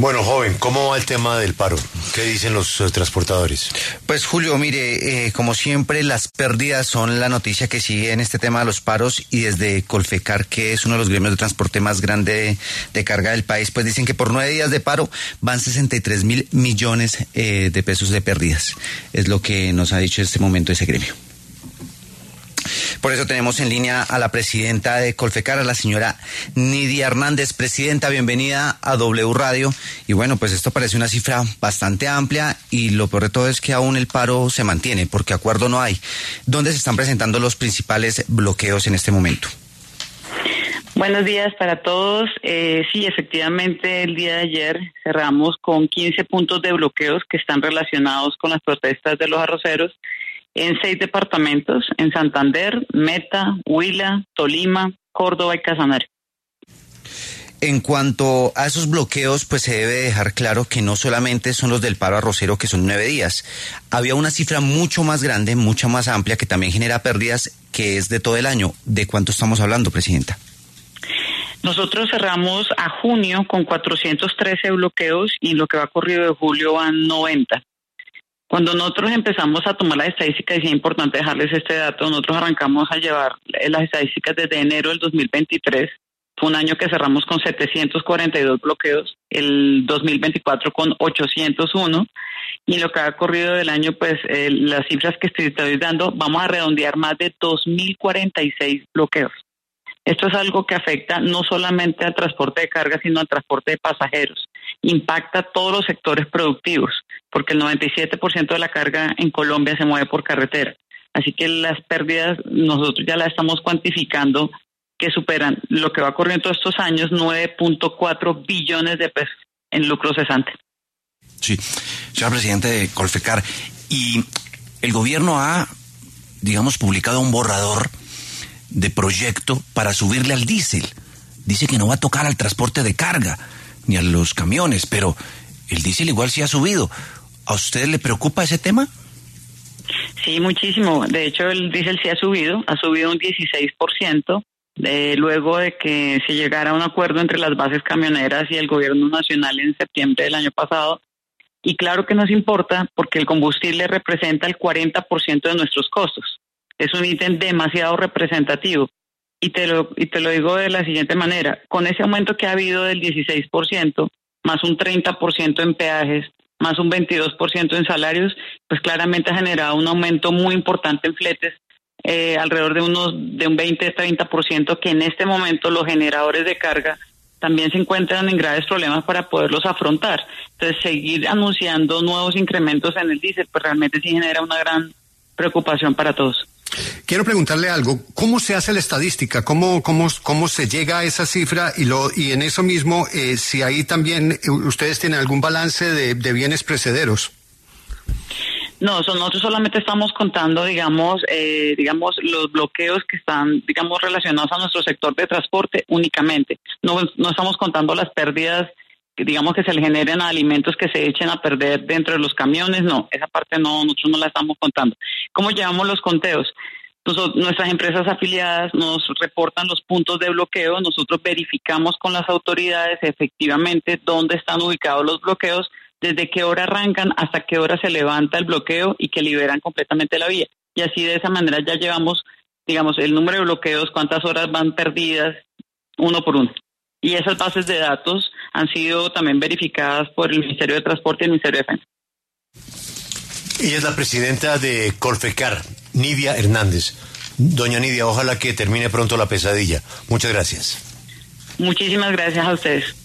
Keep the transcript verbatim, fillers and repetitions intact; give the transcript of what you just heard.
Bueno, joven, ¿cómo va el tema del paro? ¿Qué dicen los eh, transportadores? Pues Julio, mire, eh, como siempre las pérdidas son la noticia que sigue en este tema de los paros, y desde Colfecar, que es uno de los gremios de transporte más grande de, de carga del país, pues dicen que por nueve días de paro van sesenta y tres mil millones eh, de pesos de pérdidas. Es lo que nos ha dicho en este momento ese gremio. Por eso tenemos en línea a la presidenta de Colfecar, a la señora Nidia Hernández. Presidenta, bienvenida a W Radio. Y bueno, pues esto parece una cifra bastante amplia, y lo peor de todo es que aún el paro se mantiene, porque acuerdo no hay. ¿Dónde se están presentando los principales bloqueos en este momento? Buenos días para todos. Eh, sí, efectivamente, el día de ayer cerramos con quince puntos de bloqueos que están relacionados con las protestas de los arroceros en seis departamentos: en Santander, Meta, Huila, Tolima, Córdoba y Casanare. En cuanto a esos bloqueos, pues se debe dejar claro que no solamente son los del paro arrocero, que son nueve días. Había una cifra mucho más grande, mucho más amplia, que también genera pérdidas, que es de todo el año. ¿De cuánto estamos hablando, presidenta? Nosotros cerramos a junio con cuatrocientos trece bloqueos, y lo que va corrido de julio van noventa. Cuando nosotros empezamos a tomar las estadísticas, y es importante dejarles este dato, nosotros arrancamos a llevar las estadísticas desde enero del dos mil veintitrés. Fue un año que cerramos con setecientos cuarenta y dos bloqueos, el dos mil veinticuatro con ochocientos uno, y lo que ha corrido del año, pues eh, las cifras que estoy dando, vamos a redondear más de dos mil cuarenta y seis bloqueos. Esto es algo que afecta no solamente al transporte de carga, sino al transporte de pasajeros. Impacta a todos los sectores productivos, porque el noventa y siete por ciento de la carga en Colombia se mueve por carretera. Así que las pérdidas nosotros ya las estamos cuantificando, que superan lo que va corriendo todos estos años, nueve punto cuatro billones de pesos en lucro cesante. Sí, señor presidente de Colfecar, y el gobierno ha, digamos, publicado un borrador de proyecto para subirle al diésel. Dice que no va a tocar al transporte de carga ni a los camiones, pero el diésel igual sí ha subido. ¿A usted le preocupa ese tema? Sí, muchísimo. De hecho, el diésel sí ha subido, ha subido un dieciséis por ciento, eh, luego de que se llegara a un acuerdo entre las bases camioneras y el gobierno nacional en septiembre del año pasado. Y claro que nos importa, porque el combustible representa el cuarenta por ciento de nuestros costos. Es un ítem demasiado representativo. Y te lo, y te lo digo de la siguiente manera: con ese aumento que ha habido del dieciséis por ciento, más un treinta por ciento en peajes, más un veintidós por ciento en salarios, pues claramente ha generado un aumento muy importante en fletes, eh, alrededor de unos de un veinte a treinta por ciento, que en este momento los generadores de carga también se encuentran en graves problemas para poderlos afrontar. Entonces, seguir anunciando nuevos incrementos en el diésel, pues realmente sí genera una gran preocupación para todos. Quiero preguntarle algo. ¿Cómo se hace la estadística? ¿Cómo, cómo, cómo se llega a esa cifra? Y lo, y en eso mismo, eh, si ahí también ustedes tienen algún balance de, de bienes precederos. No, so nosotros solamente estamos contando, digamos, eh, digamos, los bloqueos que están, digamos, relacionados a nuestro sector de transporte únicamente. No, no estamos contando las pérdidas, digamos, que se le generen a alimentos que se echen a perder dentro de los camiones. No, esa parte no, nosotros no la estamos contando. ¿Cómo llevamos los conteos? Nosotros, nuestras empresas afiliadas nos reportan los puntos de bloqueo, nosotros verificamos con las autoridades efectivamente dónde están ubicados los bloqueos, desde qué hora arrancan hasta qué hora se levanta el bloqueo y que liberan completamente la vía. Y así de esa manera ya llevamos, digamos, el número de bloqueos, cuántas horas van perdidas, uno por uno. Y esas bases de datos han sido también verificadas por el Ministerio de Transporte y el Ministerio de Defensa. Ella es la presidenta de Colfecar, Nidia Hernández. Doña Nidia, ojalá que termine pronto la pesadilla. Muchas gracias. Muchísimas gracias a ustedes.